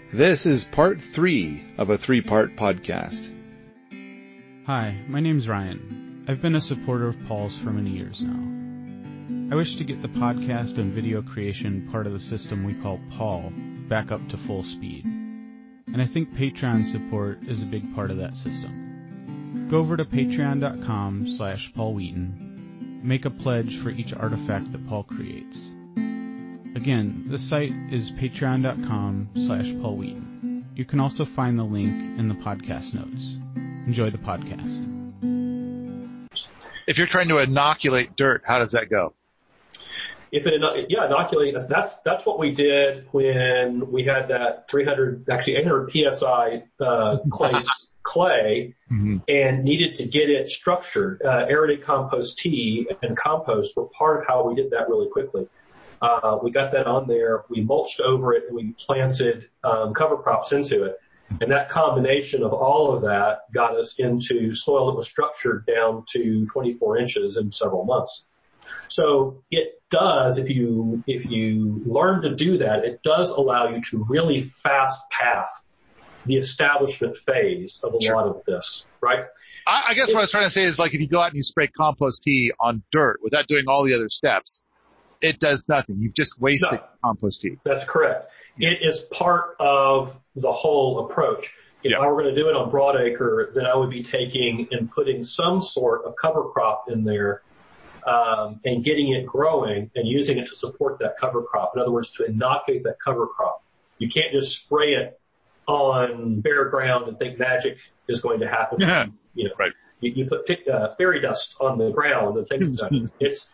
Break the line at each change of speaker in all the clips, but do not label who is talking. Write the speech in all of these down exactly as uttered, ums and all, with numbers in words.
This is part three of a three-part podcast.
Hi, my name's Ryan. I've been a supporter of Paul's for many years now. I wish to get the podcast and video creation part of the system we call Paul back up to full speed. And I think Patreon support is a big part of that system. Go over to patreon.com slash Paul Wheaton. Make a pledge for each artifact that Paul creates. Again, the site is patreon.com slash Paul Wheaton. You can also find the link in the podcast notes. Enjoy the podcast.
If you're trying to inoculate dirt, how does that go?
If it, yeah, inoculate, that's, that's what we did when we had that three hundred, actually eight hundred P S I, uh, clay, clay mm-hmm. and needed to get it structured. Uh, aerated compost tea and compost were part of how we did that really quickly. Uh, we got that on there, we mulched over it, and we planted, um, cover crops into it. And that combination of all of that got us into soil that was structured down to twenty-four inches in several months. So it does, if you, if you learn to do that, it does allow you to really fast path the establishment phase of a sure. lot of this, right?
I, I guess it, what I was trying to say is, like, if you go out and you spray compost tea on dirt without doing all the other steps, it does nothing. You've just wasted no, compost tea.
That's correct. Yeah. It is part of the whole approach. If yeah. I were going to do it on broadacre, then I would be taking and putting some sort of cover crop in there, um, and getting it growing and using it to support that cover crop. In other words, to inoculate that cover crop. You can't just spray it on bare ground and think magic is going to happen.
Yeah.
You know,
right.
you, you put pick, uh, fairy dust on the ground and things like that. It's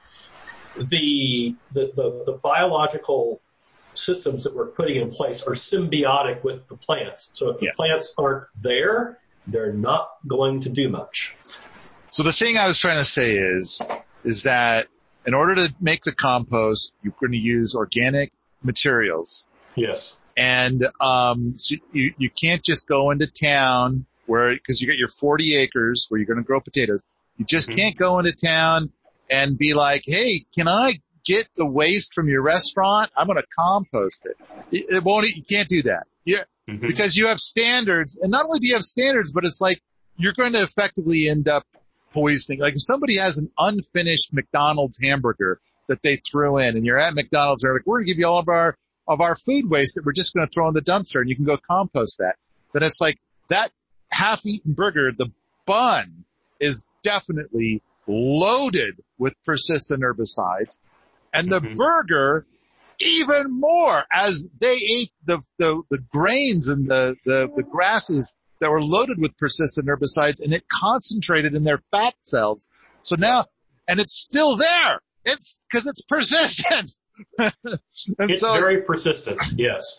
the, the, the, the biological systems that we're putting in place are symbiotic with the plants. So if the yes. plants aren't there, they're not going to do much.
So the thing I was trying to say is, is that in order to make the compost, you're going to use organic materials.
Yes.
And, um, so you, you can't just go into town where, cause you got your forty acres where you're going to grow potatoes. You just mm-hmm. can't go into town and be like, hey, can I get the waste from your restaurant? I'm going to compost it. It, it won't, you can't do that. Yeah. Mm-hmm. Because you have standards, and not only do you have standards, but it's like you're going to effectively end up poisoning. Like if somebody has an unfinished McDonald's hamburger that they threw in, and you're at McDonald's, they're like, we're going to give you all of our, of our food waste that we're just going to throw in the dumpster and you can go compost that. Then it's like that half-eaten burger, the bun is definitely loaded with persistent herbicides. And the mm-hmm. burger, even more, as they ate the, the, the grains and the, the, the grasses that were loaded with persistent herbicides, and it concentrated in their fat cells. So now, and it's still there. It's, cause it's persistent. and
it's
so
very it's, persistent. Yes.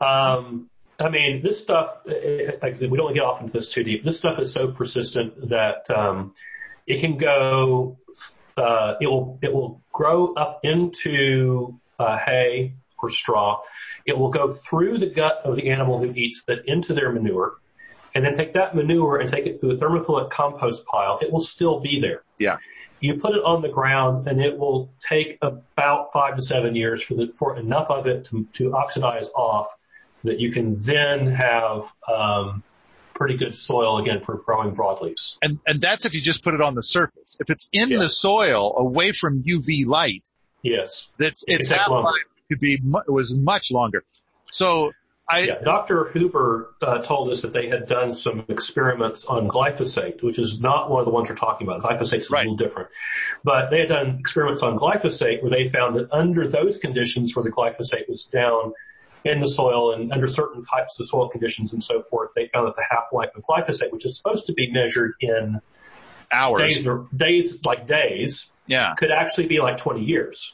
Um, I mean, this stuff, like, we don't get off into this too deep. This stuff is so persistent that, um, it can go, uh, it will, it will grow up into, uh, hay or straw. It will go through the gut of the animal who eats it into their manure, and then take that manure and take it through a thermophilic compost pile. It will still be there.
Yeah.
You put it on the ground and it will take about five to seven years for the, for enough of it to, to oxidize off that you can then have, um, pretty good soil again for growing broadleafs.
And and that's if you just put it on the surface. If it's in yeah. the soil away from U V light,
yes,
that's it its half life could be was much longer. So I
yeah, Doctor Huber uh, told us that they had done some experiments on glyphosate, which is not one of the ones we're talking about. Glyphosate's
right.
a little different, but they had done experiments on glyphosate where they found that under those conditions where the glyphosate was down in the soil and under certain types of soil conditions and so forth, they found that the half-life of glyphosate, which is supposed to be measured in
hours,
days or days, like days,
yeah,
could actually be like twenty years.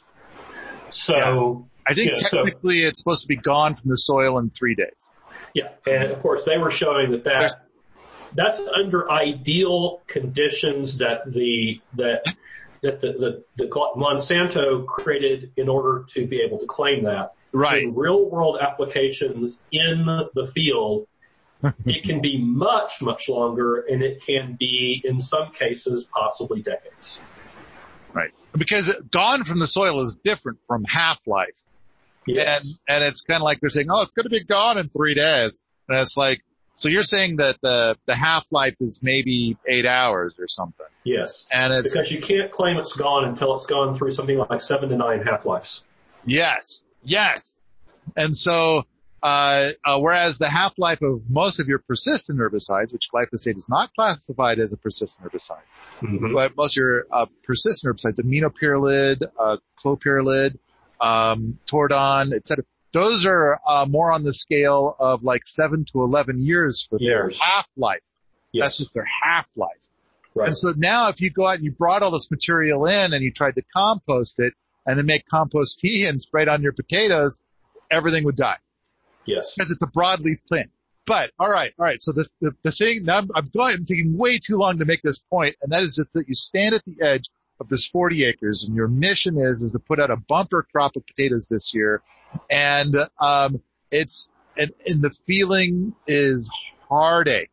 So
yeah. I think you know, technically so, it's supposed to be gone from the soil in three days.
Yeah. And of course they were showing that, that that's under ideal conditions that the, that, that the, the, the Monsanto created in order to be able to claim that.
Right.
In real world applications in the field, it can be much, much longer, and it can be, in some cases, possibly decades.
Right. Because gone from the soil is different from half-life.
Yes.
And, and it's kind of like they're saying, oh, it's going to be gone in three days. And it's like, so you're saying that the, the half-life is maybe eight hours or something.
Yes.
And it's
because you can't claim it's gone until it's gone through something like seven to nine half-lives.
Yes. Yes. And so, uh, uh, whereas the half-life of most of your persistent herbicides, which glyphosate is not classified as a persistent herbicide, mm-hmm. but most of your, uh, persistent herbicides, aminopyrrolid, uh, clopyrrolid, um, Tordon, et cetera, those are, uh, more on the scale of like seven to eleven years for
years.
their half-life.
Yes.
That's just their half-life.
Right.
And so now if you go out and you brought all this material in and you tried to compost it and then make compost tea and spray it on your potatoes, everything would die.
Yes.
Because it's a broadleaf plant. But, all right, all right. So the, the, the thing, now I'm, I'm going, I'm taking way too long to make this point, and that is just that you stand at the edge of this forty acres, and your mission is, is to put out a bumper crop of potatoes this year. And, um, it's, and, and the feeling is heartache,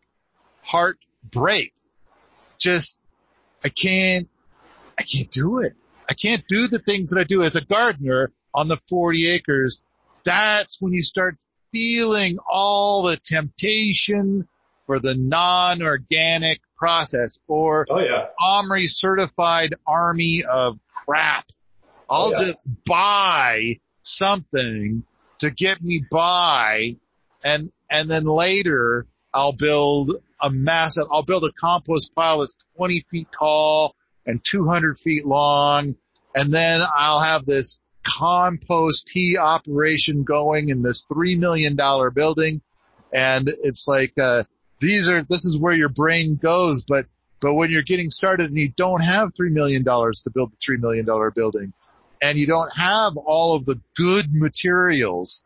heartbreak. Just, I can't, I can't do it. I can't do the things that I do as a gardener on the forty acres. That's when you start feeling all the temptation for the non-organic process or
oh, yeah.
Omri certified army of crap. I'll
oh, yeah.
just buy something to get me by, and and then later I'll build a massive, I'll build a compost pile that's twenty feet tall and two hundred feet long, and then I'll have this compost tea operation going in this three million dollars building. And it's like, uh, these are, this is where your brain goes. But, but when you're getting started and you don't have three million dollars to build the three million dollars building and you don't have all of the good materials,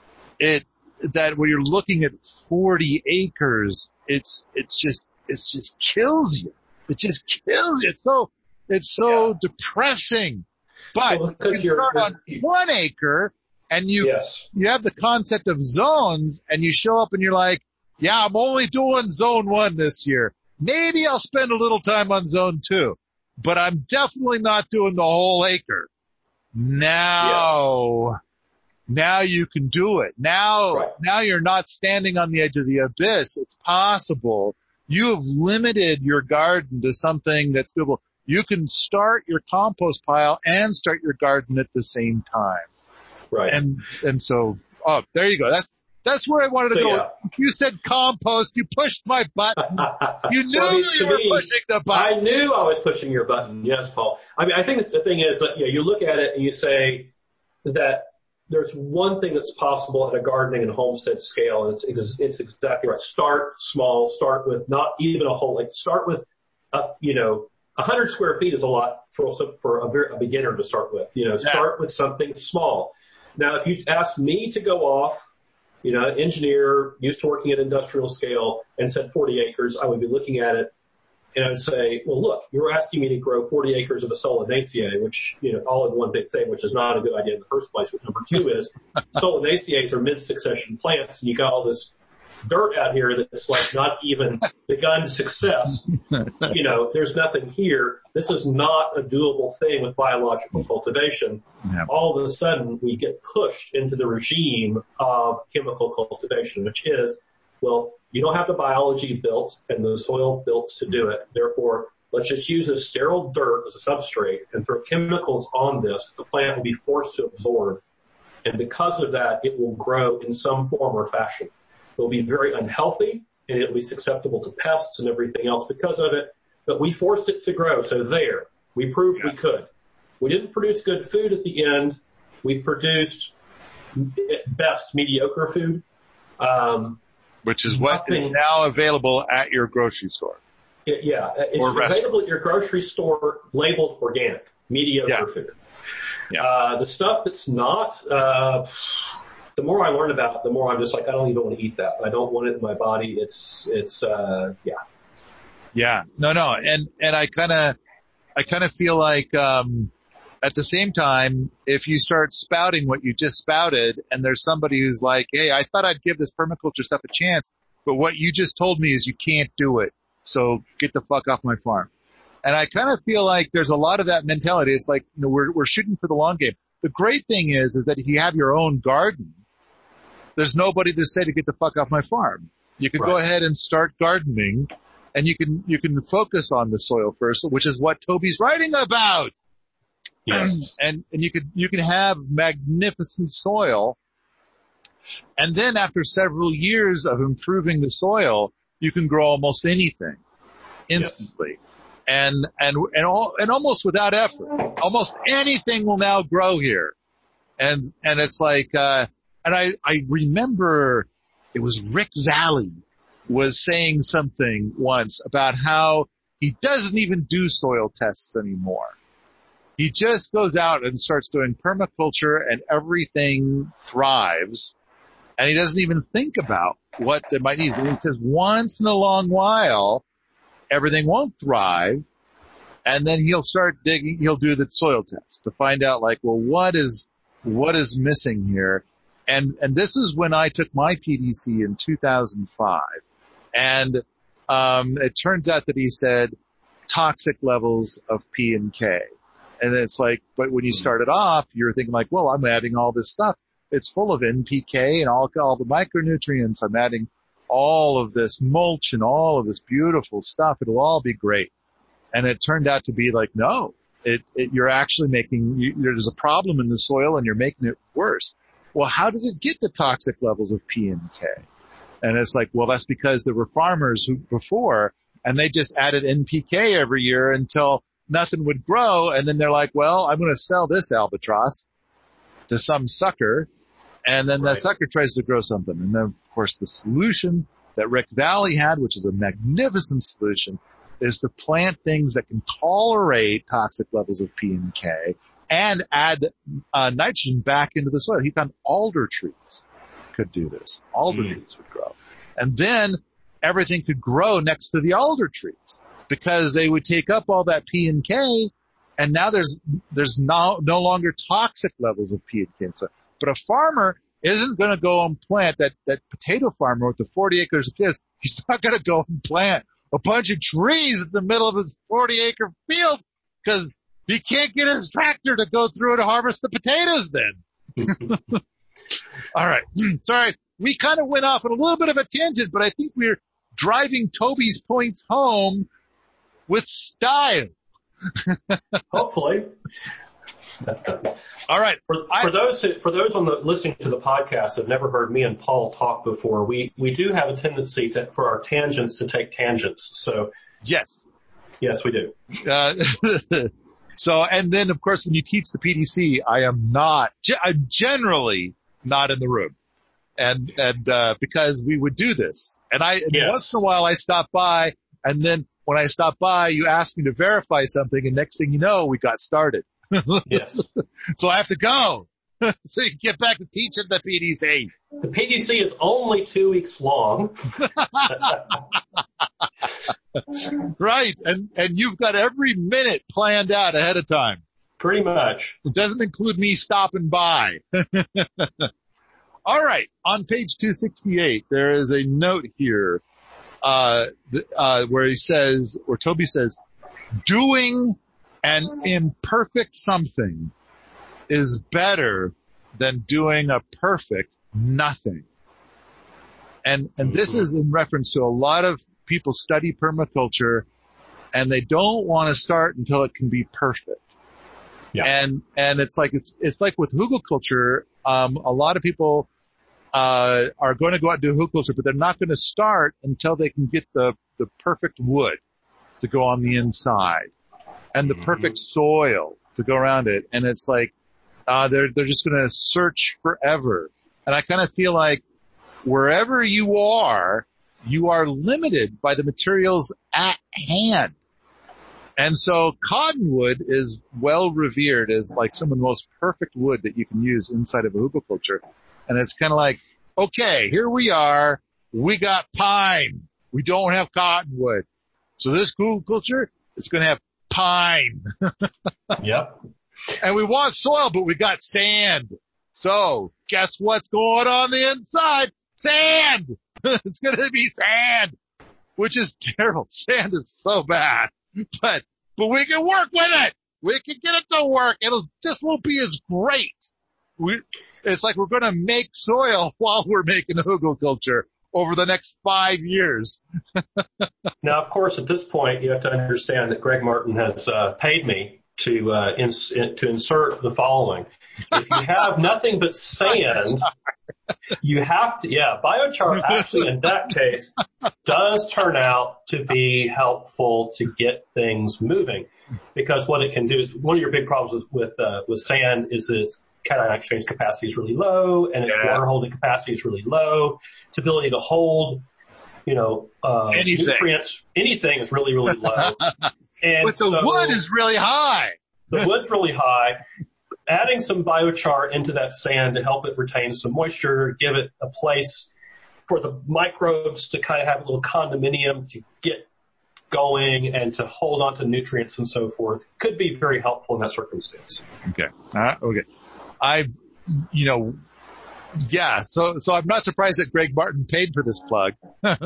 it, that when you're looking at forty acres, it's, it's just, it's just kills you. It just kills you. It's so, it's so yeah. depressing. But well, you can start on one acre and you,
yes.
you have the concept of zones and you show up and you're like, yeah, I'm only doing zone one this year. Maybe I'll spend a little time on zone two, but I'm definitely not doing the whole acre. Now, yes. now you can do it. Now,
right.
now you're not standing on the edge of the abyss. It's possible. You have limited your garden to something that's doable. You can start your compost pile and start your garden at the same time.
Right.
And, and so, oh, there you go. That's, that's where I wanted to
so,
go.
Yeah.
You said compost. You pushed my button. You knew
well,
you were
me,
pushing the button.
I knew I was pushing your button. Yes, Paul. I mean, I think the thing is that, you know, you look at it and you say that there's one thing that's possible at a gardening and homestead scale, and it's, it's exactly right. Start small. Start with not even a whole, like start with, a, you know, A hundred square feet is a lot for for a, a beginner to start with. You know, start yeah. with something small. Now, if you asked me to go off, you know, engineer, used to working at industrial scale, and said forty acres, I would be looking at it and I would say, well, look, you're asking me to grow forty acres of a Solanaceae, which, you know, all in one big thing, which is not a good idea in the first place. But number two is Solanaceaes are mid-succession plants, and you got all this dirt out here that's like not even begun to success. You know, there's nothing here. This is not a doable thing with biological cultivation.
Yeah.
All of a sudden, we get pushed into the regime of chemical cultivation, which is, well, you don't have the biology built and the soil built to do it. Therefore, let's just use this sterile dirt as a substrate and throw chemicals on this. The plant will be forced to absorb. And because of that, it will grow in some form or fashion. It will be very unhealthy, and it will be susceptible to pests and everything else because of it. But we forced it to grow. So there, we proved yeah. we could. We didn't produce good food at the end. We produced, at best, mediocre food. Um,
Which is what nothing, is now available at your grocery store.
It, yeah, it's or available restaurant. At your grocery store labeled organic, mediocre
yeah.
food.
Yeah.
Uh, the stuff that's not, uh, the more I learn about it, the more I'm just like, I don't even want to eat that. I don't want it in my body. It's, it's, uh, yeah.
Yeah. No, no. And, and I kind of, I kind of feel like, um, at the same time, if you start spouting what you just spouted and there's somebody who's like, hey, I thought I'd give this permaculture stuff a chance, but what you just told me is you can't do it. So get the fuck off my farm. And I kind of feel like there's a lot of that mentality. It's like, you know, we're, we're shooting for the long game. the great thing is, is that if you have your own garden, there's nobody to say to get the fuck off my farm. You can right. go ahead and start gardening, and you can you can focus on the soil first, which is what Toby's writing about.
Yes.
and and you can you can have magnificent soil, and then after several years of improving the soil, you can grow almost anything instantly, yes. and and and all and almost without effort. Almost anything will now grow here, and and it's like uh, and I I remember it was Rick Vallee was saying something once about how he doesn't even do soil tests anymore. He just goes out and starts doing permaculture and everything thrives. And he doesn't even think about what there might need. And he says once in a long while, everything won't thrive. And then he'll start digging, he'll do the soil test to find out like, well, what is, what is missing here? And, and this is when I took my P D C in two thousand five. And, um, it turns out that he said toxic levels of P and K. And it's like, but when you started off, you're thinking like, well, I'm adding all this stuff. It's full of N P K and all, all the micronutrients. I'm adding all of this mulch and all of this beautiful stuff. It'll all be great. And it turned out to be like, no, it, it you're actually making, you, there's a problem in the soil and you're making it worse. Well, how did it get the toxic levels of P and K? And it's like, well, that's because there were farmers who before, and they just added N P K every year until nothing would grow, and then they're like, well, I'm going to sell this albatross to some sucker, and then right. that sucker tries to grow something. And then, of course, the solution that Rick Vallee had, which is a magnificent solution, is to plant things that can tolerate toxic levels of P and K and add uh, nitrogen back into the soil. He found alder trees could do this. Alder mm. trees would grow. And then everything could grow next to the alder trees, because they would take up all that P and K, and now there's there's no no longer toxic levels of P and K. So, but a farmer isn't going to go and plant that that potato farmer with the forty acres of potatoes. He's not going to go and plant a bunch of trees in the middle of his forty acre field because he can't get his tractor to go through to harvest the potatoes then. All right, sorry, we kind of went off on a little bit of a tangent, but I think we're driving Toby's points home with style.
Hopefully.
All right.
For, for those who, for those on the listening to the podcast that have never heard me and Paul talk before, we, we do have a tendency to, for our tangents to take tangents. So
yes,
yes, we do.
Uh, so, and then of course, when you teach the P D C, I am not, I'm generally not in the room. And, and, uh, because we would do this. And I, and yes. once in a while I stop by, and then when I stop by, you ask me to verify something, and next thing you know, we got started.
Yes.
So I have to go. So you can get back to teaching the P D C.
The P D C is only two weeks long.
Right. And, and you've got every minute planned out ahead of time.
Pretty much.
It doesn't include me stopping by. All right. On page two sixty-eight, there is a note here, uh, uh, where he says, or Toby says, doing an imperfect something is better than doing a perfect nothing. And, and this is in reference to a lot of people study permaculture and they don't want to start until it can be perfect. Yeah. And, and it's like, it's, it's like with hugelkultur, um, a lot of people, uh, are going to go out and do hugelkultur, but they're not going to start until they can get the, the perfect wood to go on the inside and the mm-hmm. perfect soil to go around it. And it's like, uh, they're, they're just going to search forever. And I kind of feel like wherever you are, you are limited by the materials at hand. And so cottonwood is well revered as like some of the most perfect wood that you can use inside of a hugelkultur. And it's kind of like, okay, here we are. We got pine. We don't have cottonwood. So this hugelkultur is going to have pine.
Yep.
And we want soil, but we got sand. So guess what's going on the inside? Sand. It's going to be sand, which is terrible. Sand is so bad, but, but we can work with it. We can get it to work. It'll just won't be as great. We, it's like we're going to make soil while we're making hugelkultur over the next five years.
Now, of course, at this point, you have to understand that Greg Martin has uh, paid me to uh, ins- to insert the following. If you have nothing but sand, you have to, yeah, biochar actually in that case does turn out to be helpful to get things moving, because what it can do is, one of your big problems with with, uh, with sand is that its cation exchange capacity is really low and its
Yeah.
water holding capacity is really low. Its ability to hold, you know, uh,
Anything.
nutrients, anything is really, really low. And
But the
so
wood is really high.
the wood's really high. Adding some biochar into that sand to help it retain some moisture, give it a place for the microbes to kind of have a little condominium to get going and to hold on to nutrients and so forth, could be very helpful in that circumstance.
Okay. Uh, okay. I, you know, yeah. So, so I'm not surprised that Greg Martin paid for this plug.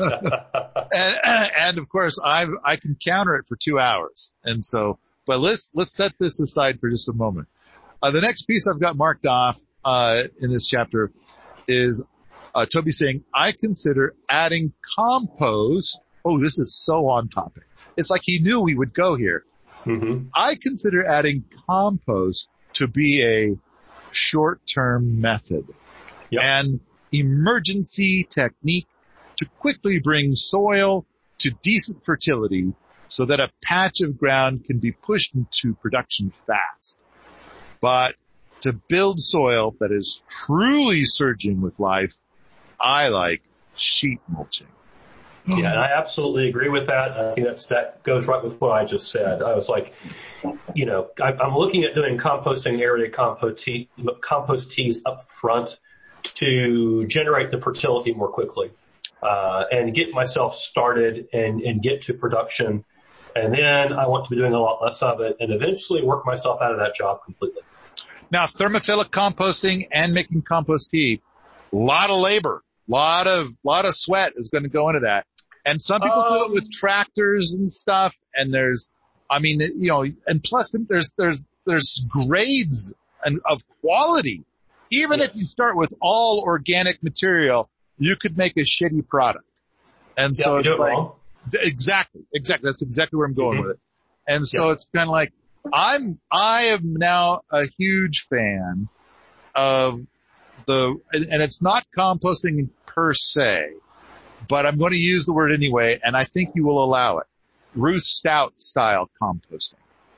and, and of course, I I can counter it for two hours. And so, but let's let's set this aside for just a moment. Uh, the next piece I've got marked off uh, in this chapter is uh, Toby saying, I consider adding compost. Oh, this is so on topic. It's like he knew we would go here.
Mm-hmm.
I consider adding compost to be a short-term method,
Yep.
an emergency technique to quickly bring soil to decent fertility so that a patch of ground can be pushed into production fast. But to build soil that is truly surging with life, I like sheet mulching.
Yeah, and I absolutely agree with that. I think that's, that goes right with what I just said. I was like, you know, I, I'm looking at doing composting area compost, tea, compost teas up front to generate the fertility more quickly, uh, and get myself started and, and get to production. And then I want to be doing a lot less of it and eventually work myself out of that job completely.
Now, thermophilic composting and making compost tea, a lot of labor, lot of, lot of sweat is going to go into that. And some people
Um,
do it with tractors and stuff. And there's, I mean, you know, and plus there's, there's, there's grades and of quality. Even
yes.
if you start with all organic material, you could make a shitty product. And
Yeah,
so
you
it's
do it
like,
wrong.
exactly, exactly. That's exactly where I'm going
Mm-hmm.
with it. And so
Yeah.
it's kind of like, I'm, I am now a huge fan of the, and, and it's not composting per se, but I'm going to use the word anyway, and I think you will allow it. Ruth Stout style composting.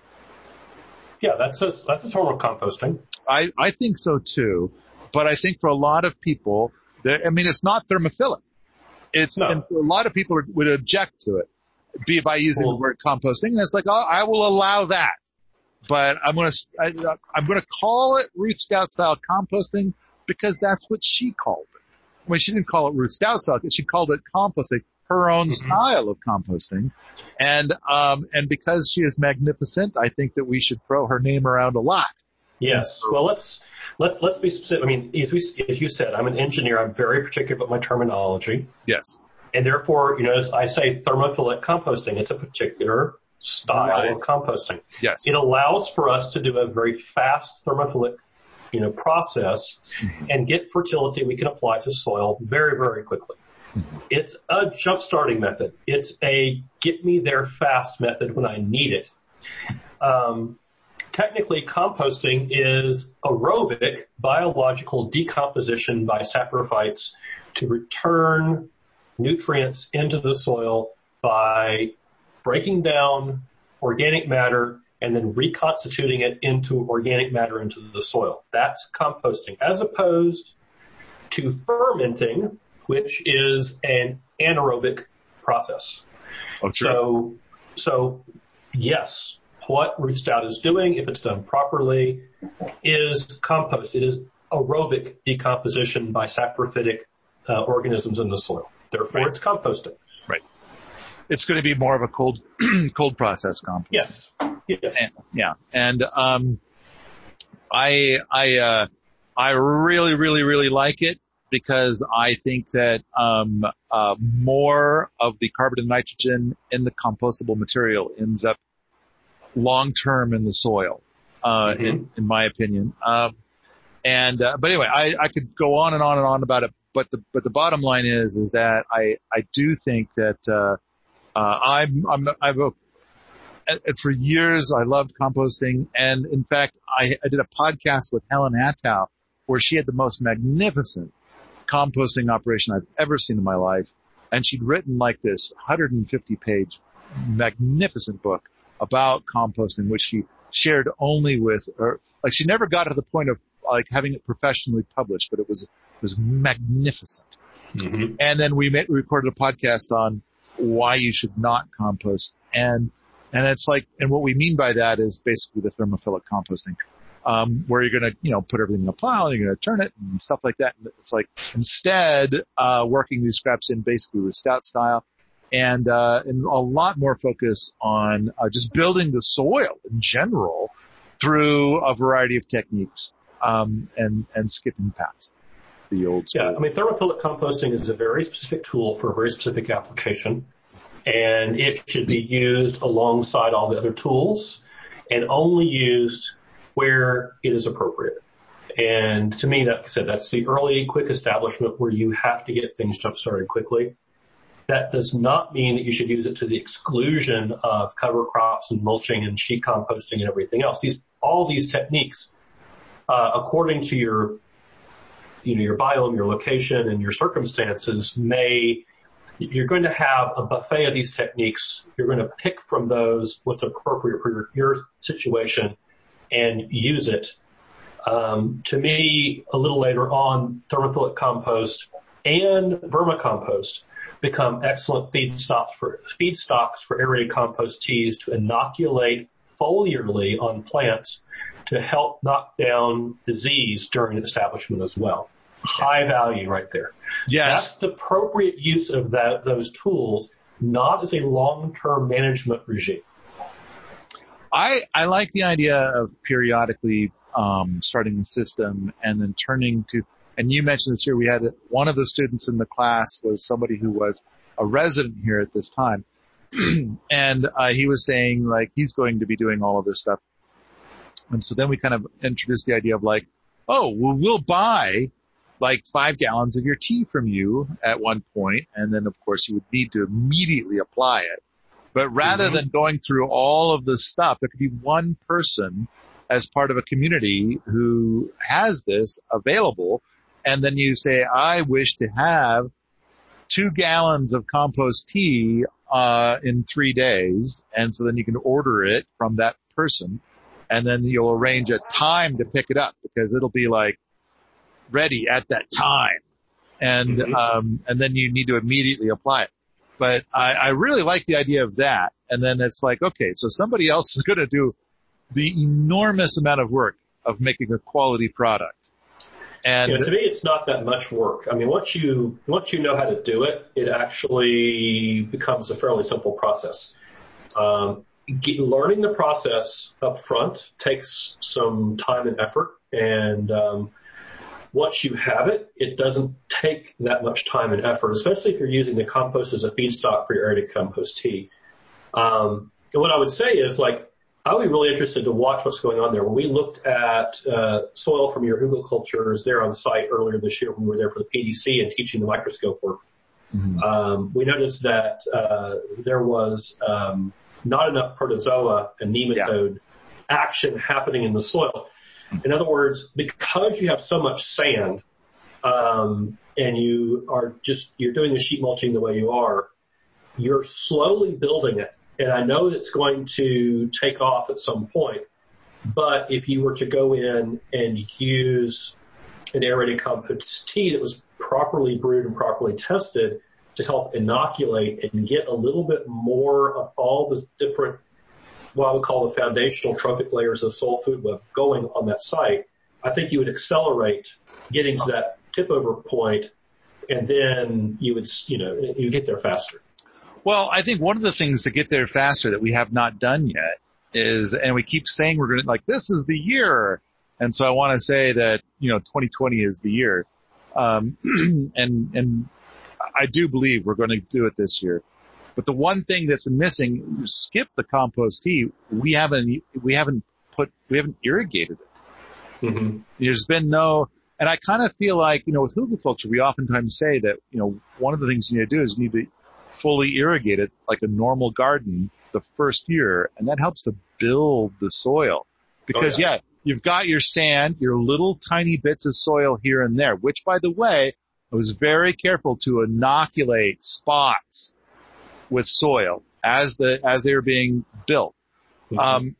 Yeah, that's a, that's a form of composting.
I, I think so too, but I think for a lot of people, that, I mean, it's not thermophilic. It's,
No.
and a lot of people would object to it, be by using
Well,
the word composting, and it's like, oh, I will allow that. But I'm going to, I'm going to call it Ruth Stout style composting because that's what she called it. Well, she didn't call it Ruth Stout style, she called it composting, her own mm-hmm. style of composting. And, um, and because she is magnificent, I think that we should throw her name around a lot.
Yes. Well, let's, let's, let's be specific. I mean, as we, as you said, I'm an engineer. I'm very particular about my terminology.
Yes.
And therefore, you know, as I say thermophilic composting, it's a particular style right. of composting.
Yes.
It allows for us to do a very fast thermophilic, you know, process mm-hmm. and get fertility we can apply to soil very, very quickly. Mm-hmm. It's a jump starting method. It's a get me there fast method when I need it. Um, technically, composting is aerobic biological decomposition by saprophytes to return nutrients into the soil by breaking down organic matter and then reconstituting it into organic matter into the soil. That's composting, as opposed to fermenting, which is an anaerobic process.
Oh, sure.
So, so yes, what Ruth Stout is doing, if it's done properly, is compost. It is aerobic decomposition by saprophytic uh, organisms in the soil. Therefore, right. It's composting.
Right. It's going to be more of a cold, cold process composting.
Yes. Yes.
And, yeah. And, um, I, I, uh, I really, really, really like it because I think that, um, uh, more of the carbon and nitrogen in the compostable material ends up long-term in the soil, uh, mm-hmm. in, in my opinion. Um, and, uh, but anyway, I, I could go on and on and on about it, but the, but the bottom line is, is that I, I do think that, uh, uh, I'm, I'm, I've, a, and for years I loved composting. And in fact, I, I did a podcast with Helen Hattow where she had the most magnificent composting operation I've ever seen in my life. And she'd written like this one hundred fifty page magnificent book about composting, which she shared only with, or like she never got to the point of like having it professionally published, but it was, it was magnificent. Mm-hmm. And then we, made, we recorded a podcast on why you should not compost. And, and it's like, and what we mean by that is basically the thermophilic composting, um, where you're going to, you know, put everything in a pile and you're going to turn it and stuff like that. And it's like instead, uh, working these scraps in basically with stout style. And, uh, and a lot more focus on, uh, just building the soil in general through a variety of techniques, um, and, and skipping past the old school.
Yeah. I mean, thermophilic composting is a very specific tool for a very specific application, and it should be used alongside all the other tools and only used where it is appropriate. And to me, that, like I said, that's the early quick establishment where you have to get things jump started quickly. That does not mean that you should use it to the exclusion of cover crops and mulching and sheet composting and everything else. These, all these techniques, uh, according to your, you know, your biome, your location, and your circumstances, may, you're going to have a buffet of these techniques. You're going to pick from those what's appropriate for your, your situation and use it. Um, to me, a little later on, thermophilic compost and vermicompost become excellent feedstocks for feedstocks for aerated compost teas to inoculate foliarly on plants to help knock down disease during establishment as well. High value right there.
Yes.
That's the appropriate use of that, those tools, not as a long-term management regime.
I, I like the idea of periodically um, starting the system and then turning to, and you mentioned this here, we had one of the students in the class was somebody who was a resident here at this time. and uh, he was saying like he's going to be doing all of this stuff. And so then we kind of introduced the idea of like, oh, well, we'll buy like five gallons of your tea from you at one point, and then of course you would need to immediately apply it. But rather mm-hmm. than going through all of this stuff, there could be one person as part of a community who has this available, and then you say, I wish to have two gallons of compost tea uh in three days, and so then you can order it from that person, and then you'll arrange a time to pick it up because it'll be like ready at that time. And, mm-hmm. um, and then you need to immediately apply it. But I, I really like the idea of that. And then it's like, okay, so somebody else is going to do the enormous amount of work of making a quality product. And
yeah, to me, it's not that much work. I mean, once you, once you know how to do it, it actually becomes a fairly simple process. Um, get, learning the process up front takes some time and effort, and, um, once you have it, it doesn't take that much time and effort, especially if you're using the compost as a feedstock for your aerated compost tea. Um, and what I would say is, like, I would be really interested to watch what's going on there. When we looked at uh, soil from your hugelkulturs there on site earlier this year when we were there for the P D C and teaching the microscope work, mm-hmm. um, we noticed that uh, there was um, not enough protozoa and nematode yeah. action happening in the soil. In other words, because you have so much sand, um, and you are just, you're doing the sheet mulching the way you are, you're slowly building it. And I know it's going to take off at some point, but if you were to go in and use an aerated compost tea that was properly brewed and properly tested to help inoculate and get a little bit more of all the different, what I would call the foundational trophic layers of soil food web going on that site, I think you would accelerate getting to that tip over point, and then you would, you know, you get there faster.
Well, I think one of the things to get there faster that we have not done yet is, and we keep saying we're going to, like, this is the year. And so I want to say that, you know, twenty twenty is the year. Um, and, and I do believe we're going to do it this year. But the one thing that's been missing, you skip the compost tea, we haven't, we haven't put, we haven't irrigated it.
Mm-hmm.
There's been no, and I kind of feel like, you know, with hugelkultur, we oftentimes say that, you know, one of the things you need to do is you need to fully irrigate it like a normal garden the first year, and that helps to build the soil. Because, oh, yeah. yeah, you've got your sand, your little tiny bits of soil here and there, which, by the way, I was very careful to inoculate spots with soil as the as they were being built. Mm-hmm. Um,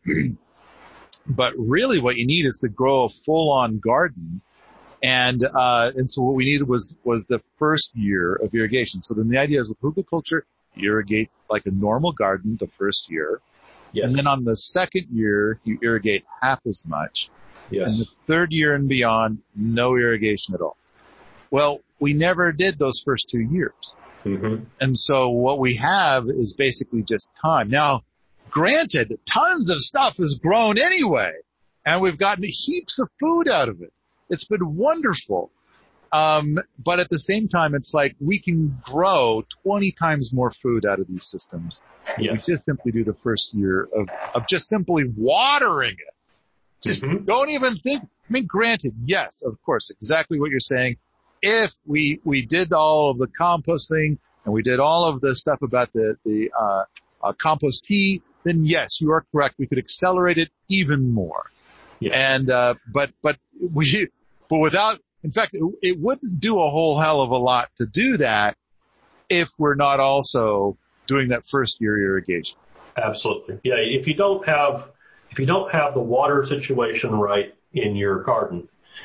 but really what you need is to grow a full-on garden. And uh and so what we needed was was the first year of irrigation. So then the idea is with hugelkultur, you irrigate like a normal garden the first year. Yes. And then on the second year, you irrigate half as much. Yes. And the third year and beyond, no irrigation at all. Well, we never did those first two years. Mm-hmm. And so what we have is basically just time. Now, granted, tons of stuff has grown anyway, and we've gotten heaps of food out of it. It's been wonderful. Um, but at the same time, it's like we can grow twenty times more food out of these systems. Yes. We just simply do the first year of, of just simply watering it. Just mm-hmm. don't even think, I mean, granted, yes, of course, exactly what you're saying. If we, we did all of the composting and we did all of the stuff about the, the, uh, uh, compost tea, then yes, you are correct. We could accelerate it even more. Yeah. And, uh, but, but we, but without, in fact, it, it wouldn't do a whole hell of a lot to do that if we're not also doing that first year irrigation.
Absolutely. Yeah. If you don't have, if you don't have the water situation right in your garden,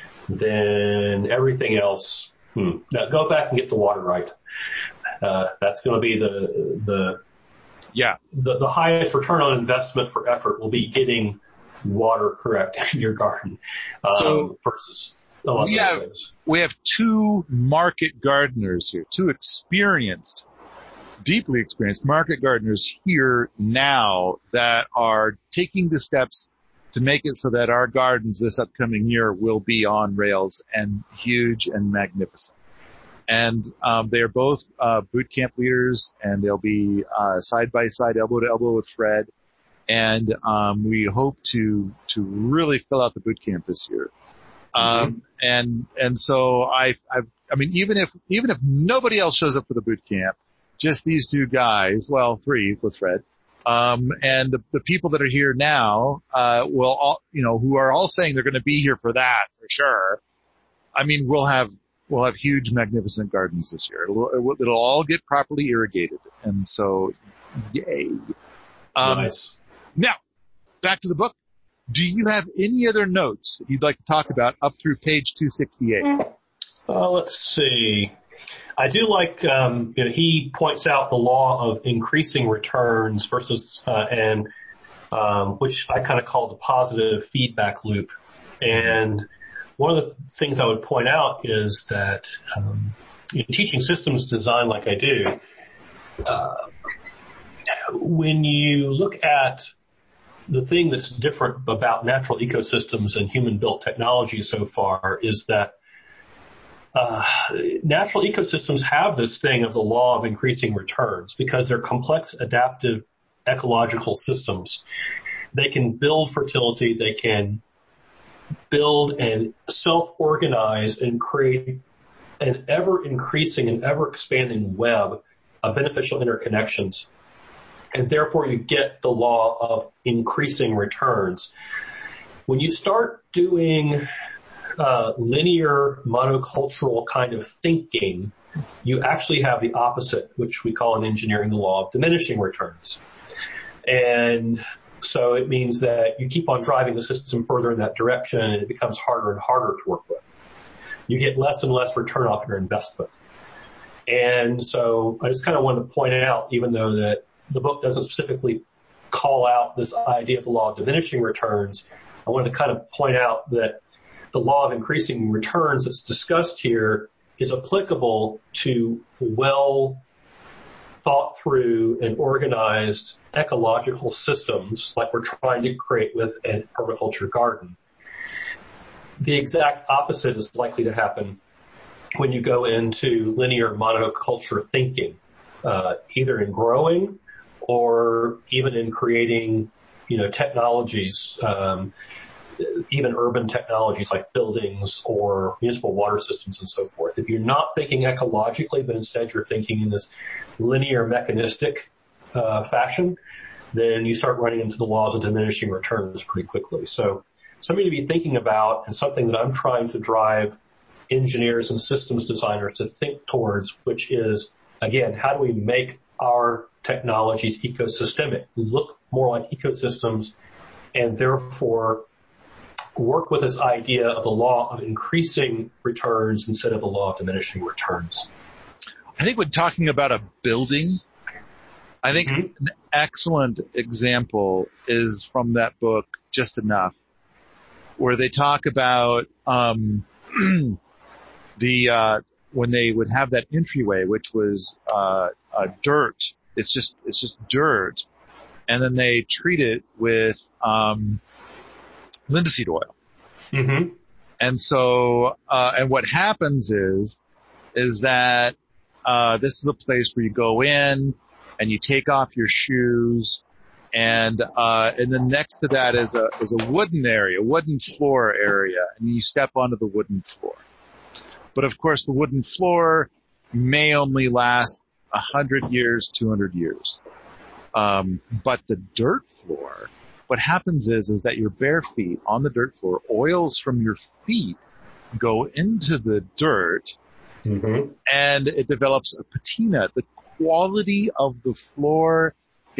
then everything else, hmm, now go back and get the water right. Uh, that's going to be the, the,
yeah,
the, the highest return on investment for effort will be getting water correct in your garden, um, so versus a lot
we
of
have,
things.
We have two market gardeners here, two experienced, deeply experienced market gardeners here now that are taking the steps to make it so that our gardens this upcoming year will be on rails and huge and magnificent. And um, they are both uh, boot camp leaders, and they'll be uh, side by side, elbow to elbow with Fred. And um, we hope to to really fill out the boot camp this year. Um, mm-hmm. and and so I I I mean even if even if nobody else shows up for the boot camp, just these two guys, well three with Fred, um, and the the people that are here now uh, will all you know who are all saying they're going to be here for that for sure. I mean we'll have we'll have huge magnificent gardens this year. It'll it'll, it'll all get properly irrigated, and so yay. Um,
nice.
Now back to the book. Do you have any other notes that you'd like to talk about up through page two sixty-eight?
Uh, let's see. I do like, um, you know, he points out the law of increasing returns versus, uh, and, um, which I kind of call the positive feedback loop. And one of the things I would point out is that, um, in teaching systems design like I do, uh, when you look at the thing that's different about natural ecosystems and human-built technology so far is that uh, natural ecosystems have this thing of the law of increasing returns because they're complex, adaptive, ecological systems. They can build fertility, they can build and self-organize and create an ever-increasing and ever-expanding web of beneficial interconnections. And therefore you get the law of increasing returns. When you start doing uh, linear monocultural kind of thinking, you actually have the opposite, which we call in engineering the law of diminishing returns. And so it means that you keep on driving the system further in that direction and it becomes harder and harder to work with. You get less and less return off your investment. And so I just kind of wanted to point out, even though that the book doesn't specifically call out this idea of the law of diminishing returns, I wanted to kind of point out that the law of increasing returns that's discussed here is applicable to well thought through and organized ecological systems like we're trying to create with a permaculture garden. The exact opposite is likely to happen when you go into linear monoculture thinking. uh, either in growing or even in creating, you know, technologies, um, even urban technologies like buildings or municipal water systems and so forth. If you're not thinking ecologically, but instead you're thinking in this linear mechanistic uh, fashion, then you start running into the laws of diminishing returns pretty quickly. So something to be thinking about, and something that I'm trying to drive engineers and systems designers to think towards, which is, again, how do we make our technologies ecosystemic, look more like ecosystems, and therefore work with this idea of the law of increasing returns instead of the law of diminishing returns.
I think when talking about a building, I think mm-hmm. an excellent example is from that book, Just Enough, where they talk about um, the uh, when they would have that entryway, which was uh, uh, dirt. It's just it's just dirt, and then they treat it with um, linseed oil.
Mm-hmm.
And so, uh, and what happens is, is that, uh, this is a place where you go in and you take off your shoes, and, uh, and then next to that is a, is a wooden area, wooden floor area, and you step onto the wooden floor. But of course the wooden floor may only last a hundred years, two hundred years. Um, but the dirt floor, what happens is, is that your bare feet on the dirt floor, oils from your feet go into the dirt,
mm-hmm.
and it develops a patina. The quality of the floor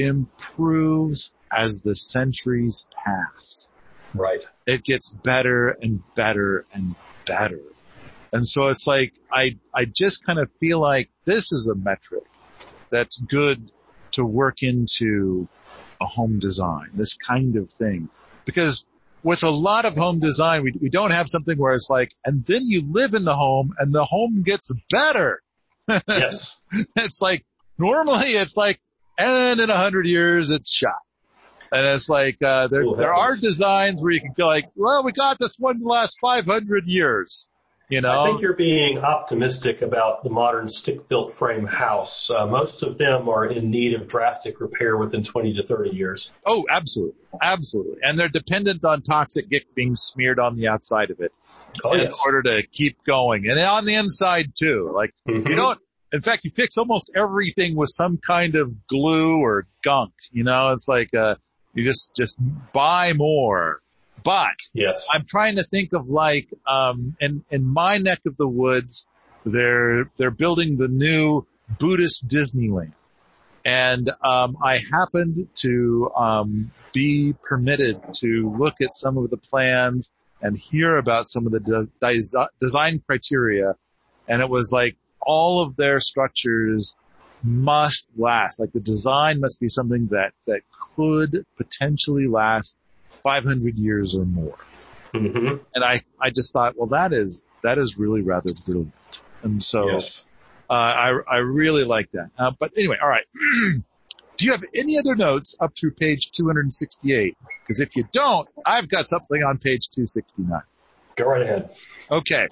improves as the centuries pass.
Right.
It gets better and better and better. And so it's like, I, I just kind of feel like this is a metric that's good to work into a home design, this kind of thing. Because with a lot of home design, we, we don't have something where it's like, and then you live in the home and the home gets better.
Yes.
It's like, normally it's like, and in a hundred years it's shot. And it's like, uh, there,
Ooh,
there are designs where you can go like, well, we got this one to last five hundred years. You know?
I think you're being optimistic about the modern stick-built frame house. Uh, most of them are in need of drastic repair within twenty to thirty years.
Oh, absolutely. Absolutely. And they're dependent on toxic gick being smeared on the outside of it
oh,
in
yes.
order to keep going. And on the inside too. Like,
mm-hmm.
you don't, in fact, you fix almost everything with some kind of glue or gunk. You know, it's like, uh, you just, just buy more. But
yes.
I'm trying to think of like, um, in, in my neck of the woods, they're, they're building the new Buddhist Disneyland. And, um, I happened to, um, be permitted to look at some of the plans and hear about some of the des- design criteria. And it was like all of their structures must last. Like the design must be something that, that could potentially last five hundred years or more.
Mm-hmm.
And I, I just thought, well, that is, that is really rather brilliant. And so,
yes.
uh, I, I really like that. Uh, but anyway, all right. Do you have any other notes up through page two hundred sixty-eight? Because if you don't, I've got something on page two sixty-nine.
Go right ahead.
Okay.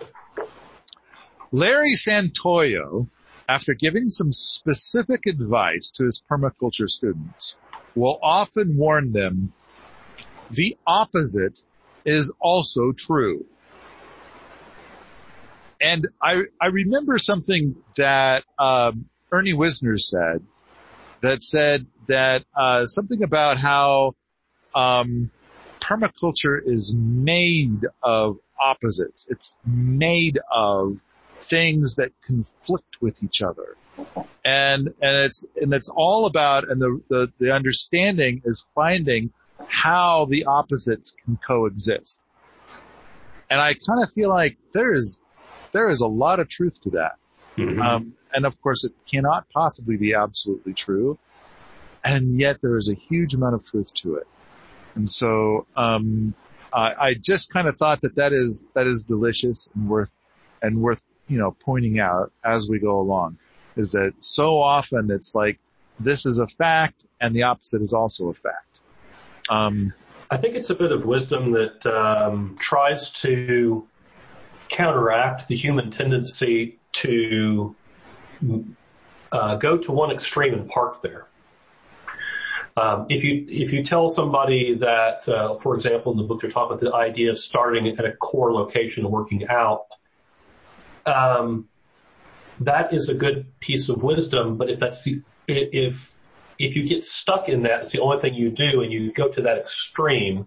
Larry Santoyo, after giving some specific advice to his permaculture students, will often warn them the opposite is also true. And I, I remember something that um, Ernie Wisner said that said that uh, something about how um, permaculture is made of opposites. It's made of things that conflict with each other. And and it's and it's all about, and the, the, the understanding is finding how the opposites can coexist. And I kind of feel like there is there is a lot of truth to that.
Mm-hmm.
Um, and of course it cannot possibly be absolutely true. And yet there is a huge amount of truth to it. And so, um, I, I just kind of thought that that is, that is delicious and worth, and worth, you know, pointing out as we go along, is that so often it's like, this is a fact and the opposite is also a fact. Um,
I think it's a bit of wisdom that, um, tries to counteract the human tendency to uh, go to one extreme and park there. Um, if you if you tell somebody that, uh, for example, in the book they're talking about the idea of starting at a core location and working out, um, that is a good piece of wisdom. But if that's the, if if you get stuck in that, it's the only thing you do, and you go to that extreme,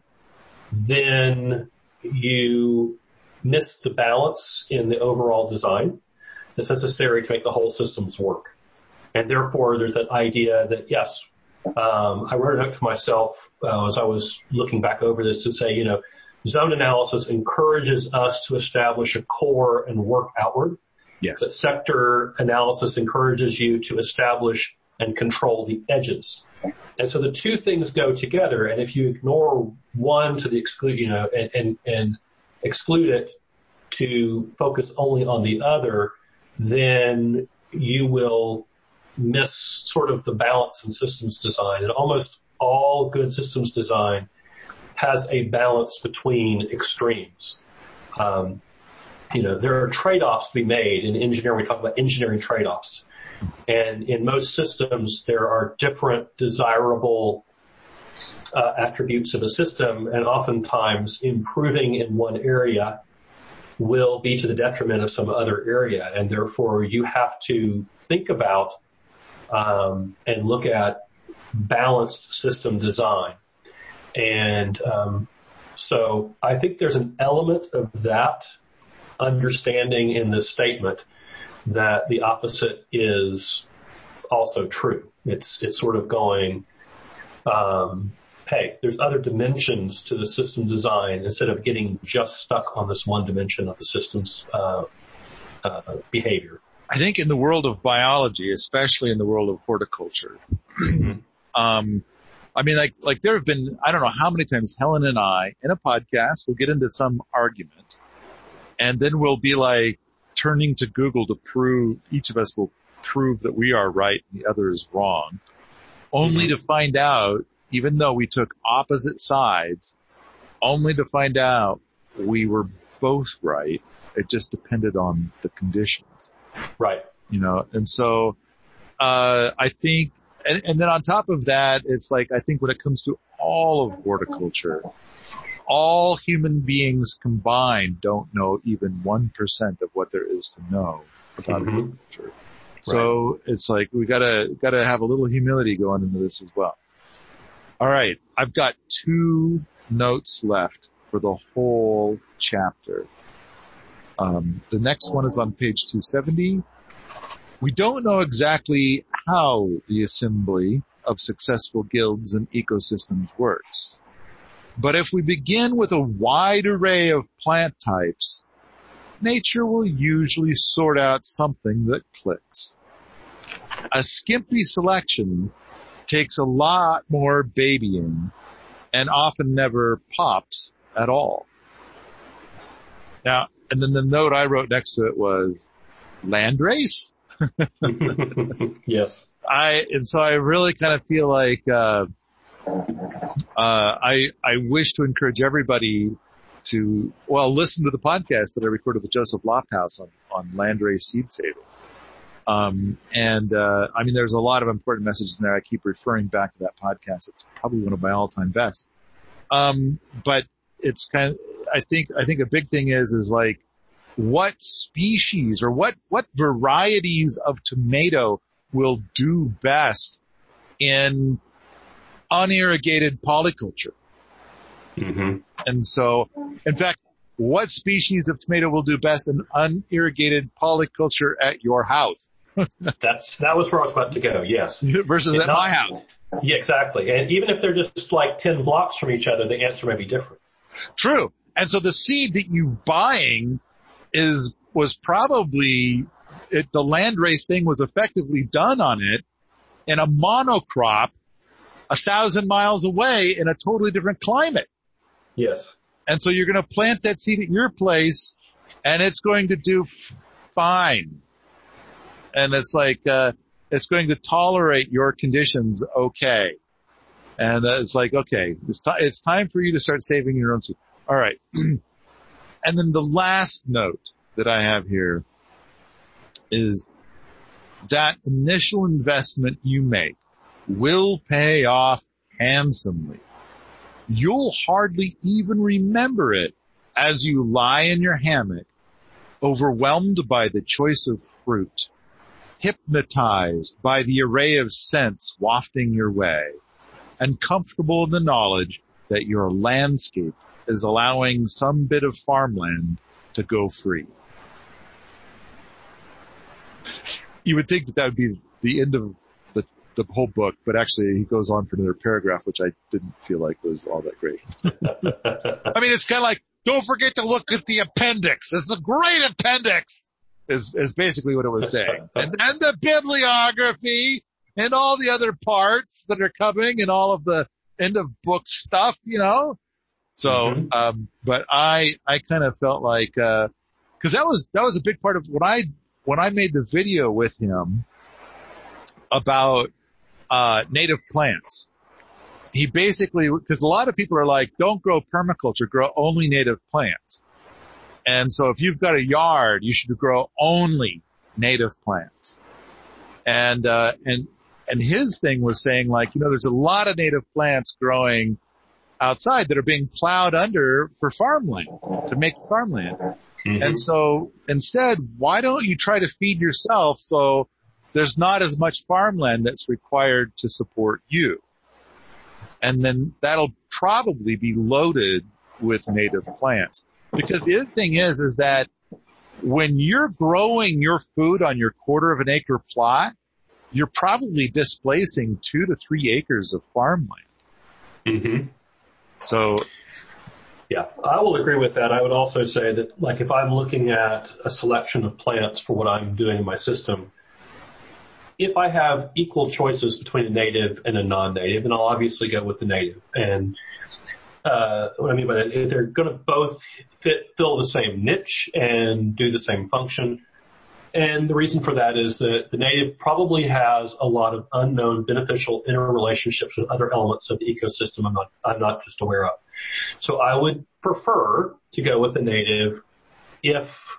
then you miss the balance in the overall design that's necessary to make the whole systems work. And therefore, there's that idea that yes. Um, I wrote a note to myself uh, as I was looking back over this to say, you know, zone analysis encourages us to establish a core and work outward.
Yes.
But sector analysis encourages you to establish and control the edges. And so the two things go together. And if you ignore one to the exclude, you know, and, and, and exclude it to focus only on the other, then you will miss sort of the balance in systems design. And almost all good systems design has a balance between extremes. Um, you know, there are trade-offs to be made in engineering. We talk about engineering trade-offs. And in most systems, there are different desirable uh, attributes of a system, and oftentimes improving in one area will be to the detriment of some other area. And therefore, you have to think about Um, and look at balanced system design. And um, so I think there's an element of that understanding in this statement that the opposite is also true. It's it's sort of going, um, hey, there's other dimensions to the system design instead of getting just stuck on this one dimension of the system's uh, uh, behavior.
I think in the world of biology, especially in the world of horticulture, um, I mean, like, like there have been, I don't know how many times Helen and I in a podcast will get into some argument, and then we'll be like turning to Google to prove, each of us will prove that we are right and the other is wrong, only mm-hmm. to find out, even though we took opposite sides, only to find out we were both right. It just depended on the conditions.
Right.
You know, and so, uh, I think, and, and then on top of that, it's like, I think when it comes to all of horticulture, all human beings combined don't know even one percent of what there is to know about mm-hmm. horticulture. So right. It's like, we gotta, gotta have a little humility going into this as well. All right. I've got two notes left for the whole chapter. Um, the next one is on page two seventy. We don't know exactly how the assembly of successful guilds and ecosystems works. But if we begin with a wide array of plant types, nature will usually sort out something that clicks. A skimpy selection takes a lot more babying and often never pops at all. Now, and then the note I wrote next to it was landrace.
Yes.
I, and so I really kind of feel like, uh, uh, I, I wish to encourage everybody to, well, listen to the podcast that I recorded with Joseph Lofthouse on, on landrace seed saving. Um, and, uh, I mean, there's a lot of important messages in there. I keep referring back to that podcast. It's probably one of my all-time best. Um, but it's kind of, I think, I think a big thing is, is like, what species or what, what varieties of tomato will do best in unirrigated polyculture?
Mm-hmm.
And so, in fact, what species of tomato will do best in unirrigated polyculture at your house?
That's, that was where I was about to go. Yes.
Versus
and
at
not,
my house.
Yeah, exactly. And even if they're just like ten blocks from each other, the answer may be different.
True. And so the seed that you're buying is, was probably, it, the landrace thing was effectively done on it in a monocrop a thousand miles away in a totally different climate.
Yes.
And so you're going to plant that seed at your place and it's going to do fine. And it's like, uh, it's going to tolerate your conditions okay. And uh, it's like, okay, it's, t- it's time for you to start saving your own seed. All right. And then the last note that I have here is that initial investment you make will pay off handsomely. You'll hardly even remember it as you lie in your hammock, overwhelmed by the choice of fruit, hypnotized by the array of scents wafting your way, and comfortable in the knowledge that your landscape is allowing some bit of farmland to go free. You would think that that would be the end of the, the whole book, but actually he goes on for another paragraph, which I didn't feel like was all that great. I mean, it's kind of like, don't forget to look at the appendix. It's a great appendix, is, is basically what it was saying. And then the bibliography and all the other parts that are coming and all of the end of book stuff, you know? So, mm-hmm. um, but I, I kind of felt like, uh, cause that was, that was a big part of when I, when I made the video with him about, uh, native plants. He basically, cause a lot of people are like, don't grow permaculture, grow only native plants. And so if you've got a yard, you should grow only native plants. And, uh, and, and his thing was saying like, you know, there's a lot of native plants growing outside that are being plowed under for farmland, to make farmland. Mm-hmm. And so instead, why don't you try to feed yourself so there's not as much farmland that's required to support you? And then that'll probably be loaded with native plants. Because the other thing is, is that when you're growing your food on your quarter of an acre plot, you're probably displacing two to three acres of farmland.
Mm-hmm.
So,
yeah, I will agree with that. I would also say that, like, if I'm looking at a selection of plants for what I'm doing in my system, if I have equal choices between a native and a non-native, then I'll obviously go with the native. And uh, what I mean by that, if they're going to both fit, fill the same niche and do the same function. And the reason for that is that the native probably has a lot of unknown beneficial interrelationships with other elements of the ecosystem I'm not, I'm not just aware of. So I would prefer to go with the native if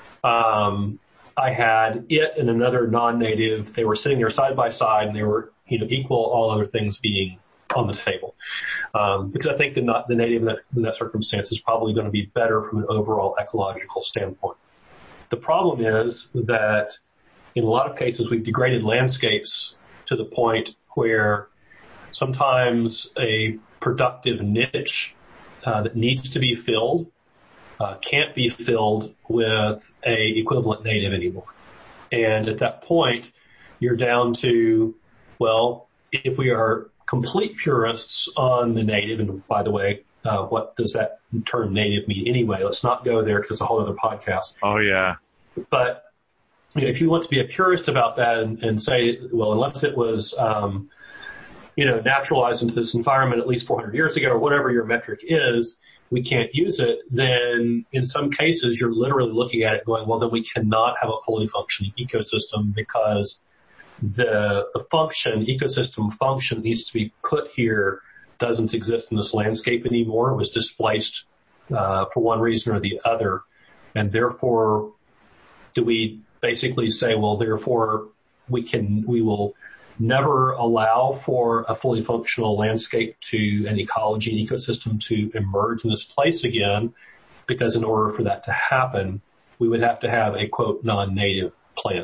um, I had it and another non-native, they were sitting there side by side and they were, you know, equal, all other things being on the table. Um, because I think the, not, the native in that, in that circumstance is probably going to be better from an overall ecological standpoint. The problem is that in a lot of cases we've degraded landscapes to the point where sometimes a productive niche uh, that needs to be filled uh, can't be filled with a equivalent native anymore. And at that point, you're down to, well, if we are complete purists on the native, and by the way, Uh, what does that term native mean anyway? Let's not go there because it's a whole other podcast.
Oh, yeah.
But you know, if you want to be a purist about that and, and say, well, unless it was, um, you know, naturalized into this environment at least four hundred years ago or whatever your metric is, we can't use it, then in some cases you're literally looking at it going, well, then we cannot have a fully functioning ecosystem because the, the function, ecosystem function needs to be put here doesn't exist in this landscape anymore. It was displaced uh, for one reason or the other. And therefore, do we basically say, well, therefore, we can, we will never allow for a fully functional landscape to an ecology and ecosystem to emerge in this place again, because in order for that to happen, we would have to have a, quote, non-native plant.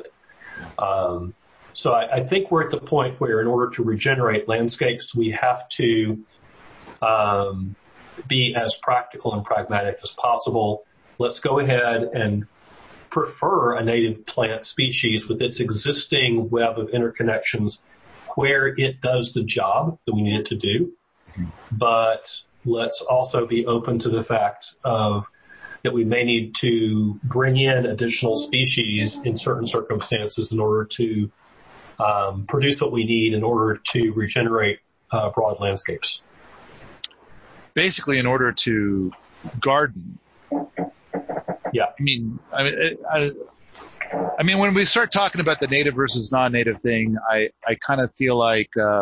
Um, So I, I think we're at the point where in order to regenerate landscapes, we have to um, be as practical and pragmatic as possible. Let's go ahead and prefer a native plant species with its existing web of interconnections where it does the job that we need it to do. But let's also be open to the fact of that we may need to bring in additional species in certain circumstances in order to Um, produce what we need in order to regenerate uh, broad landscapes.
Basically, in order to garden.
Yeah.
I mean, I mean, I, I mean, when we start talking about the native versus non-native thing, I, I kind of feel like, uh,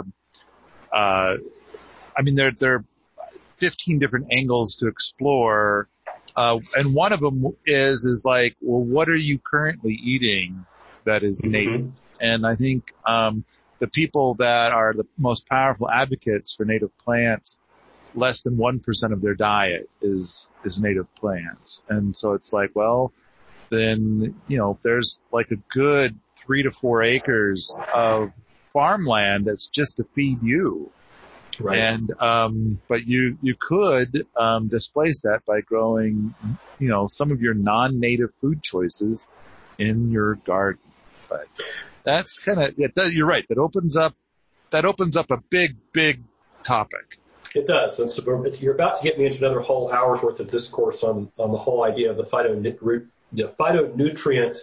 uh, I mean, there, there are fifteen different angles to explore, uh, and one of them is, is like, well, what are you currently eating that is mm-hmm. native? And I think um, the people that are the most powerful advocates for native plants, less than one percent of their diet is is native plants. And so it's like, well, then, you know, there's like a good three to four acres of farmland that's just to feed you.
Right.
And, um, but you, you could, um, displace that by growing, you know, some of your non-native food choices in your garden. But that's kind of, yeah, you're right. That opens up, that opens up a big, big topic.
It does. And so you're about to get me into another whole hour's worth of discourse on, on the whole idea of the phytonutrient, the phytonutrient,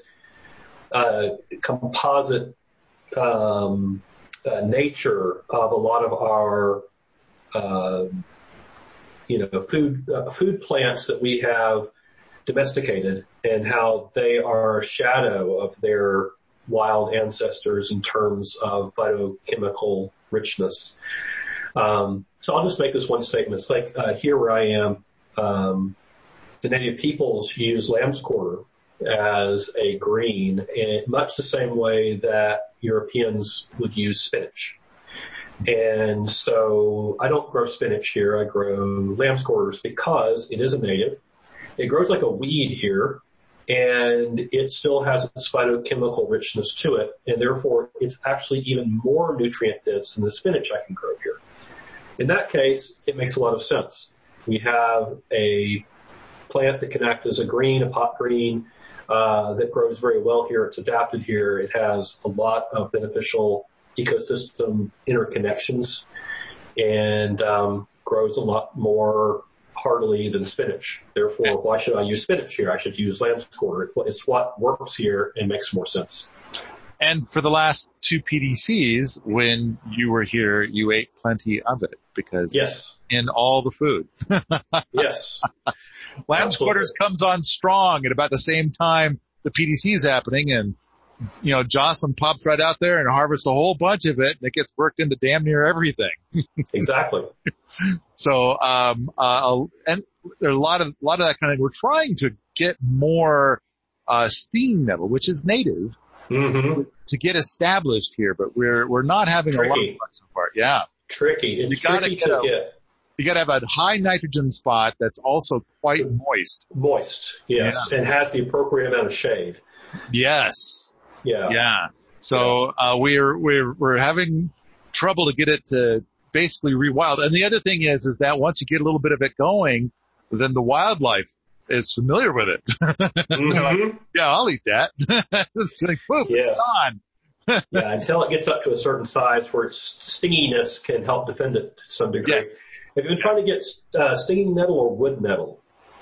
uh, composite, um, Uh, nature of a lot of our, uh, you know, food uh, food plants that we have domesticated, and how they are a shadow of their wild ancestors in terms of phytochemical richness. Um, so I'll just make this one statement. It's like uh, here where I am, um, the native peoples use lamb's quarter as a green, in much the same way that Europeans would use spinach. And so I don't grow spinach here. I grow lamb's quarters because it is a native. It grows like a weed here, and it still has its phytochemical richness to it, and therefore it's actually even more nutrient dense than the spinach I can grow here. In that case, it makes a lot of sense. We have a plant that can act as a green, a pot green, Uh, that grows very well here. It's adapted here. It has a lot of beneficial ecosystem interconnections, and um, grows a lot more heartily than spinach. Therefore, why should I use spinach here? I should use lamb's quarter. It's what works here and makes more sense.
And for the last two P D Cs, when you were here, you ate plenty of it because
yes,
in all the food.
Yes.
Lamb's quarters comes on strong at about the same time the P D C is happening, and you know, Jocelyn pops right out there and harvests a whole bunch of it, and it gets worked into damn near everything.
Exactly.
So, um, uh, and there's a lot of, a lot of that kind of, we're trying to get more, uh, stinging nettle, which is native,
mm-hmm.
to get established here, but we're, we're not having
tricky.
a lot of luck so far. Yeah.
Tricky. It's
you gotta
tricky
get
to
a,
get.
You gotta have a high nitrogen spot that's also quite moist.
Moist, yes,
yeah.
And has the appropriate amount of shade.
Yes.
Yeah.
Yeah. So, uh, we're, we're, we're having trouble to get it to basically rewild. And the other thing is, is that once you get a little bit of it going, then the wildlife is familiar with it.
Mm-hmm.
Like, yeah, I'll eat that. It's like, boom,
yes.
it's gone.
Yeah, until it gets up to a certain size where its stinginess can help defend it to some degree.
Yes.
Have you been trying to get uh, stinging nettle or wood nettle?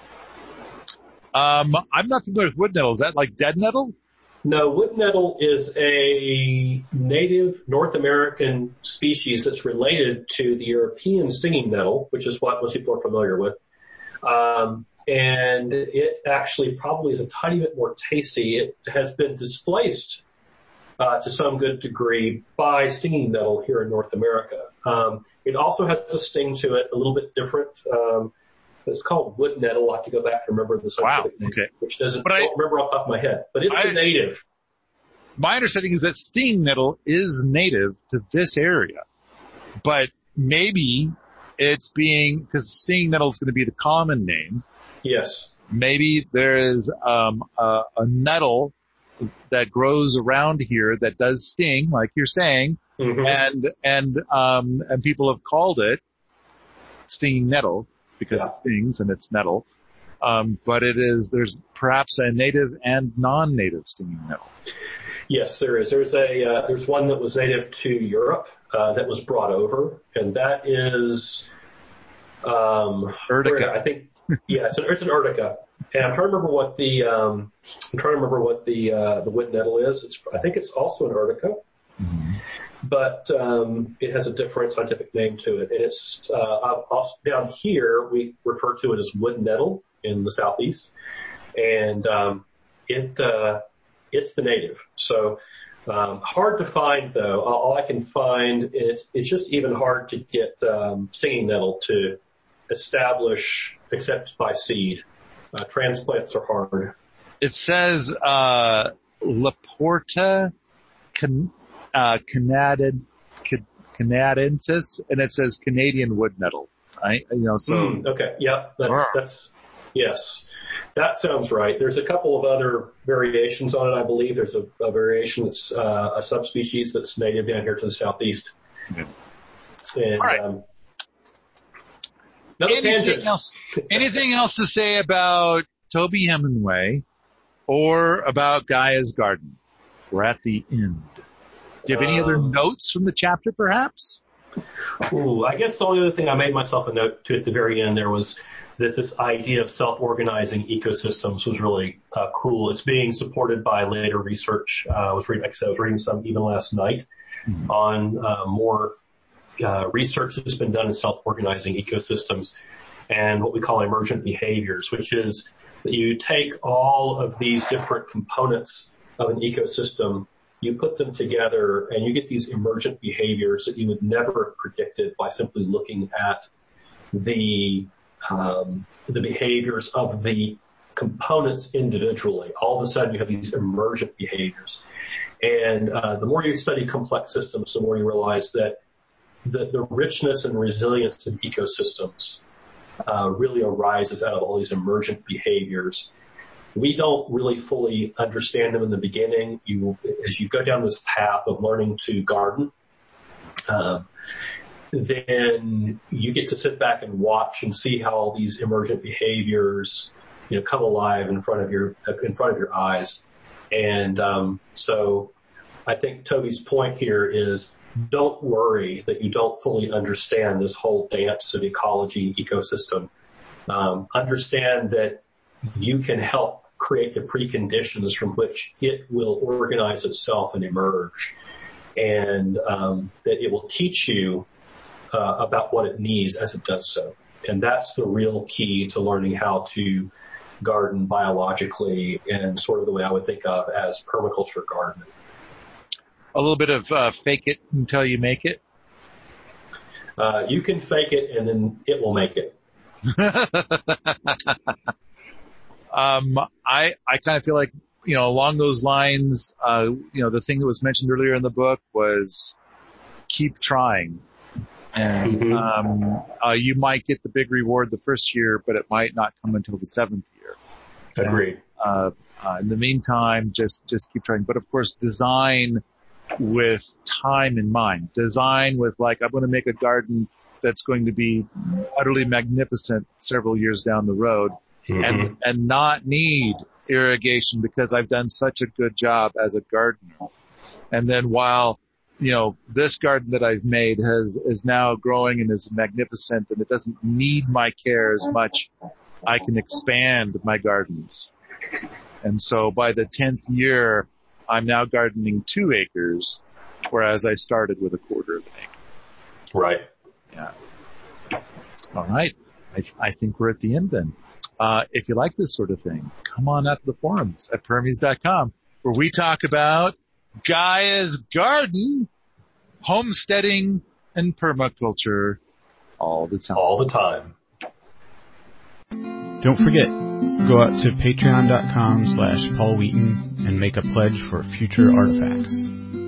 Um, I'm not familiar with wood nettle. Is that like dead nettle?
No, wood nettle is a native North American species that's related to the European stinging nettle, which is what most people are familiar with. Um, and it actually probably is a tiny bit more tasty. It has been displaced uh, to some good degree by stinging nettle here in North America. Um, it also has a sting to it, a little bit different. Um, it's called wood nettle. I have to go back and remember the scientific
wow.
name,
okay.
which doesn't
but I
don't remember off the top of my head. But it's
I,
the native.
My understanding is that stinging nettle is native to this area, but maybe it's being, because stinging nettle is going to be the common name.
Yes.
Maybe there is um, a, a nettle that grows around here that does sting, like you're saying,
mm-hmm.
and and um, and people have called it stinging nettle because yeah. it stings and it's nettle. Um, but it is, there's perhaps a native and non-native stinging nettle.
Yes, there is. There's a uh, there's one that was native to Europe uh, that was brought over, and that is um,
Urtica.
I think yeah, it's an, it's an Urtica. And I'm trying to remember what the um, I'm trying to remember what the uh, the wood nettle is. It's I think it's also an Urtica,
mm-hmm.
but um, it has a different scientific name to it. And it's uh, also, down here we refer to it as wood nettle in the southeast, and um, it uh, it's the native. So um, hard to find though. All I can find, and it's it's just even hard to get um, stinging nettle to establish except by seed. Uh, transplants are hard.
It says uh, Laporta can, uh, Canadid, Canadensis, and it says Canadian wood nettle. Right? You know, so.
Mm, okay. Yeah. That's, that's, yes. That sounds right. There's a couple of other variations on it, I believe. There's a, a variation that's uh, a subspecies that's native down here to the southeast. Mm-hmm. And,
all right.
um,
anything else, anything else to say about Toby Hemenway or about Gaia's Garden? We're at the end. Do you have any um, other notes from the chapter, perhaps?
Ooh, I guess the only other thing I made myself a note to at the very end there was that this idea of self-organizing ecosystems was really uh, cool. It's being supported by later research. Uh, I was reading, like I said, I was reading some even last night mm-hmm. on uh, more uh, research that's been done in self-organizing ecosystems and what we call emergent behaviors, which is that you take all of these different components of an ecosystem, you put them together, and you get these emergent behaviors that you would never have predicted by simply looking at the um, the behaviors of the components individually. All of a sudden, you have these emergent behaviors. And uh, the more you study complex systems, the more you realize that the, the richness and resilience of ecosystems uh, really arises out of all these emergent behaviors. We don't really fully understand them in the beginning. You, as you go down this path of learning to garden, uh, then you get to sit back and watch and see how all these emergent behaviors, you know, come alive in front of your in front of your eyes. And um, so, I think Toby's point here is: don't worry that you don't fully understand this whole dance of ecology and ecosystem. Um, understand that you can help create the preconditions from which it will organize itself and emerge, and um, that it will teach you uh, about what it needs as it does so. And that's the real key to learning how to garden biologically, and sort of the way I would think of as permaculture gardening.
A little bit of uh, fake it until you make it.
Uh, you can fake it, and then it will make it.
Um, I, I kind of feel like, you know, along those lines, uh, you know, the thing that was mentioned earlier in the book was keep trying. And, mm-hmm. um, uh, you might get the big reward the first year, but it might not come until the seventh year.
Agreed.
Uh, uh, in the meantime, just, just keep trying. But of course, design with time in mind. Design with like, I'm going to make a garden that's going to be utterly magnificent several years down the road. Mm-hmm. And, and not need irrigation because I've done such a good job as a gardener. And then while, you know, this garden that I've made has, is now growing and is magnificent and it doesn't need my care as much, I can expand my gardens. And so by the tenth year, I'm now gardening two acres, whereas I started with a quarter of an acre.
Right.
Yeah. All right. I, I think we're at the end then. Uh, if you like this sort of thing, come on out to the forums at Permies dot com, where we talk about Gaia's Garden, homesteading, and permaculture all the time.
All the time.
Don't forget, go out to patreon dot com slash Paul Wheaton and make a pledge for future artifacts.